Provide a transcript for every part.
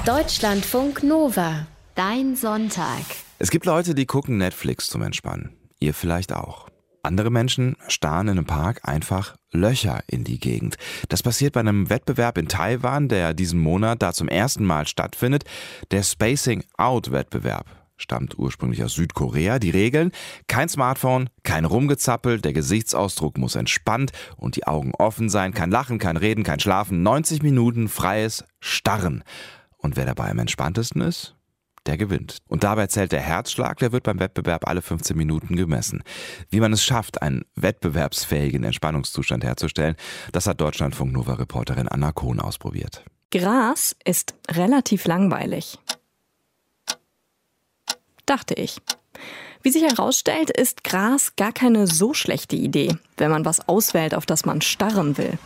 Deutschlandfunk Nova. Dein Sonntag. Es gibt Leute, die gucken Netflix zum Entspannen. Ihr vielleicht auch. Andere Menschen starren in einem Park einfach Löcher in die Gegend. Das passiert bei einem Wettbewerb in Taiwan, der diesen Monat da zum ersten Mal stattfindet. Der Spacing-Out-Wettbewerb stammt ursprünglich aus Südkorea. Die Regeln: kein Smartphone, kein Rumgezappel, der Gesichtsausdruck muss entspannt und die Augen offen sein. Kein Lachen, kein Reden, kein Schlafen. 90 Minuten freies Starren. Und wer dabei am entspanntesten ist, der gewinnt. Und dabei zählt der Herzschlag, der wird beim Wettbewerb alle 15 Minuten gemessen. Wie man es schafft, einen wettbewerbsfähigen Entspannungszustand herzustellen, das hat Deutschlandfunk-Nova-Reporterin Anna Kohn ausprobiert. Gras ist relativ langweilig, dachte ich. Wie sich herausstellt, ist Gras gar keine so schlechte Idee, wenn man was auswählt, auf das man starren will.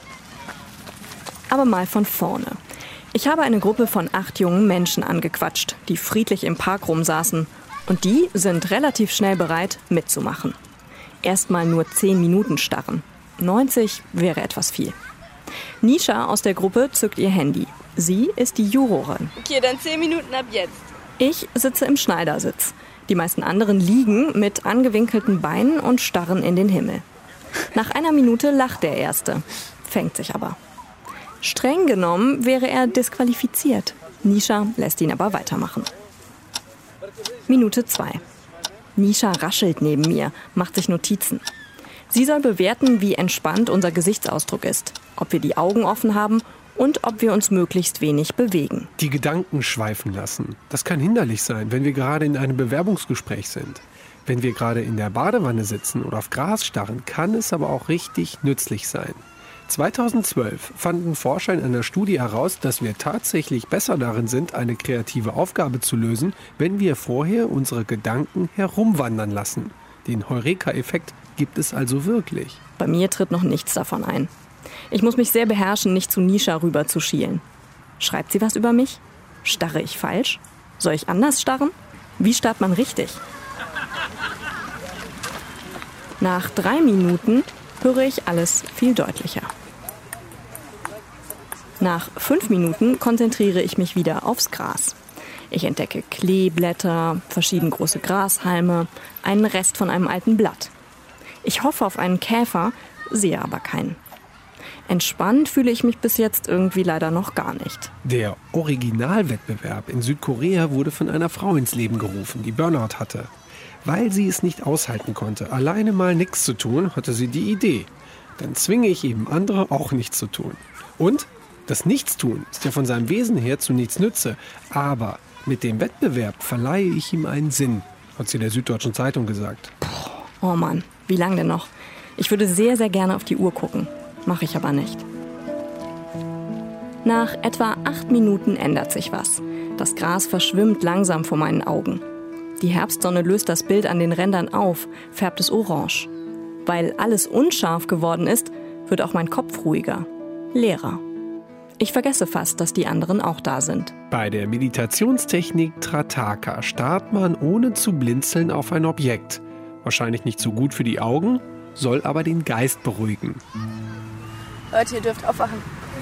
Aber mal von vorne. Ich habe eine Gruppe von 8 jungen Menschen angequatscht, die friedlich im Park rumsaßen. Und die sind relativ schnell bereit, mitzumachen. Erstmal nur 10 Minuten starren. 90 wäre etwas viel. Nisha aus der Gruppe zückt ihr Handy. Sie ist die Jurorin. Okay, dann 10 Minuten ab jetzt. Ich sitze im Schneidersitz. Die meisten anderen liegen mit angewinkelten Beinen und starren in den Himmel. Nach einer Minute lacht der Erste, fängt sich aber. Streng genommen wäre er disqualifiziert. Nisha lässt ihn aber weitermachen. Minute 2. Nisha raschelt neben mir, macht sich Notizen. Sie soll bewerten, wie entspannt unser Gesichtsausdruck ist, ob wir die Augen offen haben und ob wir uns möglichst wenig bewegen. Die Gedanken schweifen lassen. Das kann hinderlich sein, wenn wir gerade in einem Bewerbungsgespräch sind. Wenn wir gerade in der Badewanne sitzen oder auf Gras starren, kann es aber auch richtig nützlich sein. 2012 fanden Forscher in einer Studie heraus, dass wir tatsächlich besser darin sind, eine kreative Aufgabe zu lösen, wenn wir vorher unsere Gedanken herumwandern lassen. Den Heureka-Effekt gibt es also wirklich. Bei mir tritt noch nichts davon ein. Ich muss mich sehr beherrschen, nicht zu Nisha rüber zu schielen. Schreibt sie was über mich? Starre ich falsch? Soll ich anders starren? Wie starrt man richtig? Nach 3 Minuten höre ich alles viel deutlicher. Nach 5 Minuten konzentriere ich mich wieder aufs Gras. Ich entdecke Kleeblätter, verschieden große Grashalme, einen Rest von einem alten Blatt. Ich hoffe auf einen Käfer, sehe aber keinen. Entspannt fühle ich mich bis jetzt irgendwie leider noch gar nicht. Der Originalwettbewerb in Südkorea wurde von einer Frau ins Leben gerufen, die Burnout hatte. Weil sie es nicht aushalten konnte, alleine mal nichts zu tun, hatte sie die Idee. Dann zwinge ich eben andere, auch nichts zu tun. Und das Nichtstun ist ja von seinem Wesen her zu nichts Nütze. Aber mit dem Wettbewerb verleihe ich ihm einen Sinn, hat sie der Süddeutschen Zeitung gesagt. Oh Mann, wie lange denn noch? Ich würde sehr, sehr gerne auf die Uhr gucken. Mache ich aber nicht. Nach etwa 8 Minuten ändert sich was. Das Gras verschwimmt langsam vor meinen Augen. Die Herbstsonne löst das Bild an den Rändern auf, färbt es orange. Weil alles unscharf geworden ist, wird auch mein Kopf ruhiger, leerer. Ich vergesse fast, dass die anderen auch da sind. Bei der Meditationstechnik Trataka starrt man ohne zu blinzeln auf ein Objekt. Wahrscheinlich nicht so gut für die Augen, soll aber den Geist beruhigen. Leute, ihr dürft aufwachen.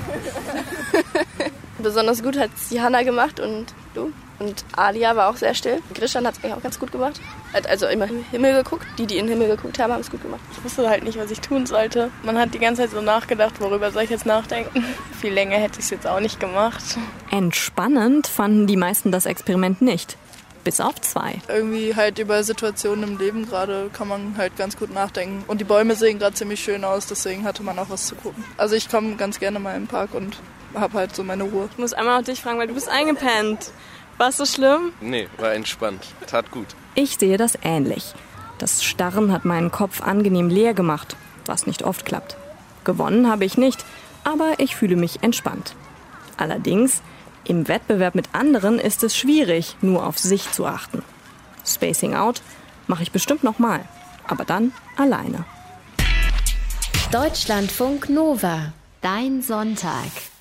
Besonders gut hat es die Hanna gemacht und du. Und Alia war auch sehr still. Grishan hat es eigentlich auch ganz gut gemacht. Hat also immer in den Himmel geguckt. Die in den Himmel geguckt haben, haben es gut gemacht. Ich wusste halt nicht, was ich tun sollte. Man hat die ganze Zeit so nachgedacht, worüber soll ich jetzt nachdenken. Viel länger hätte ich es jetzt auch nicht gemacht. Entspannend fanden die meisten das Experiment nicht. Bis auf 2. Irgendwie halt über Situationen im Leben gerade kann man halt ganz gut nachdenken. Und die Bäume sehen gerade ziemlich schön aus, deswegen hatte man auch was zu gucken. Also ich komme ganz gerne mal im Park und habe halt so meine Ruhe. Ich muss einmal noch dich fragen, weil du bist eingepennt. War es so schlimm? Nee, war entspannt. Tat gut. Ich sehe das ähnlich. Das Starren hat meinen Kopf angenehm leer gemacht, was nicht oft klappt. Gewonnen habe ich nicht, aber ich fühle mich entspannt. Allerdings, im Wettbewerb mit anderen ist es schwierig, nur auf sich zu achten. Spacing Out mache ich bestimmt nochmal, aber dann alleine. Deutschlandfunk Nova. Dein Sonntag.